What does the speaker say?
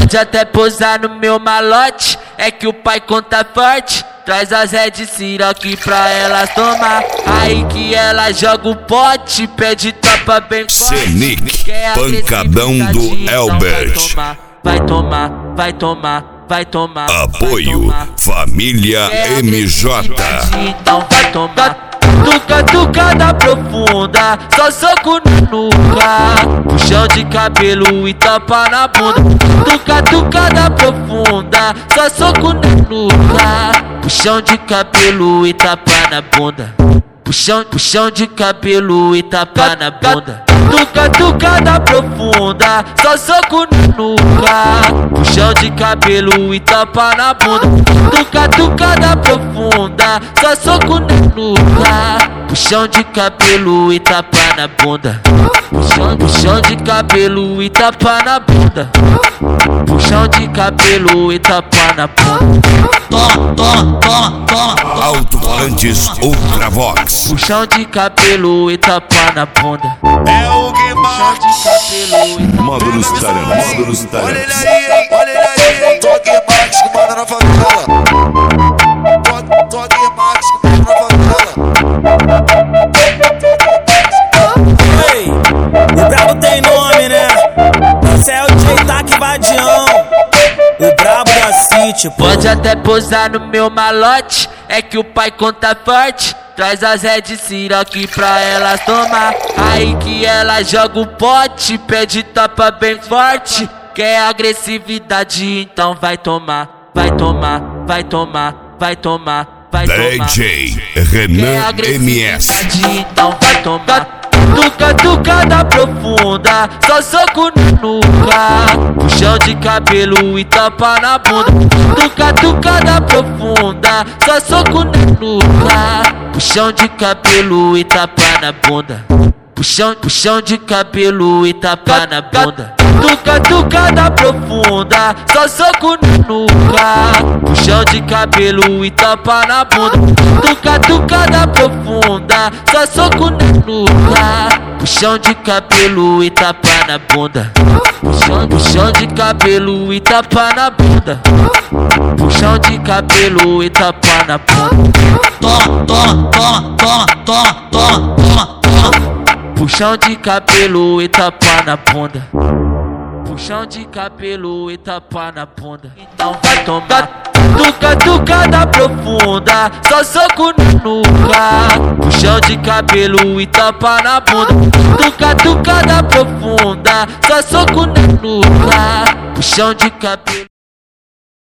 Pode até posar no meu malote, é que o pai conta forte. Traz as Red Siroc pra elas tomar. Aí que ela joga o pote, pede topa bem forte. Senic, pancadão do Elbert. Vai tomar, vai tomar, vai tomar. Apoio Família MJ. Então vai tomar. Tucada profunda, só soco na nuca, puxão de cabelo e tapa na bunda. Tucada profunda, só soco na nuca, puxão de cabelo e tapa na bunda. Puxão de cabelo e tapa na bunda. Tucada profunda, só soco na nuca, puxão de cabelo e tapa na bunda. Tucada profunda, só soco na nuca, puxão de cabelo e tapa na bunda. Puxão de cabelo e tapa na bunda. Puxão de cabelo e tapa na bunda. Alto-falantes Ultravox. Puxão de cabelo e tapa na bunda. É o Guimarães de cabelo e Módulos Tarantes. Olha ele aí, olha ele aí. Tô Guimarães que manda na favela. Tô Guimarães que manda na favela. Ei, o brabo tem nome, né? Esse é o J-Tac Vadião, o brabo da City, pô. Pode até posar no meu malote, é que o pai conta forte. Traz as Red Siroc pra elas tomar. Aí que ela joga o pote, pede topa bem forte. Quer agressividade, então vai tomar, vai tomar, vai tomar, vai tomar, vai tomar. DJ Renan MS. Então vai tomar. Tucada profunda, só soco na nuca, puxão de cabelo e tapa na bunda. Tucada profunda, só soco na nuca, puxão de cabelo e tapa na bunda. Puxão de cabelo e tapa na bunda. Tucada profunda, só soco na nuca, puxão de cabelo e tapa na bunda. Tucada profunda, só soco na nuca, puxão de cabelo e tapa na bunda. Puxão de cabelo e tapa na bunda. Puxão de cabelo e tapa na bunda. Puxão de cabelo e tapa na bunda. Puxão de cabelo e tapa na bunda. Então vai tomar. Tucada profunda, só soco na nuca, puxão de cabelo e tapa na bunda. Tucada profunda, só soco na nuca, puxão de cabelo.